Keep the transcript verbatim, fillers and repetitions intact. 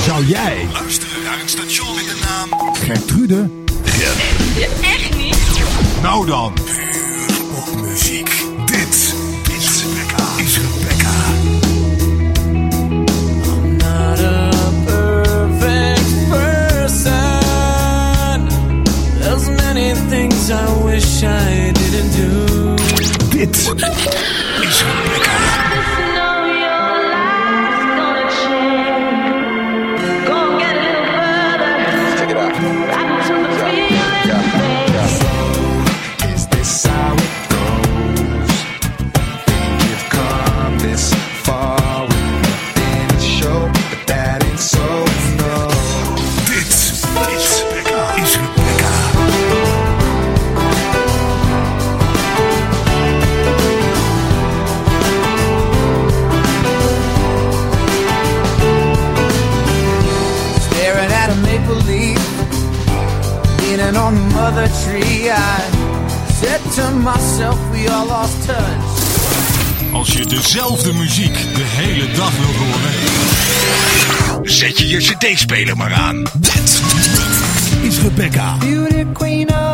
Zou jij luisteren naar een station met de naam Gertrude? Echt niet? Nou dan. Puur popmuziek. Dit is Rebecca. Is Rebecca. I'm not a perfect person. There's many things I wish I didn't do. Dit Is Rebecca. On the mother tree, I said to myself, we all lost touch. Als je dezelfde muziek de hele dag wilt horen, zet je je cd-speler maar aan. Dit is Rebecca. Beauty queen of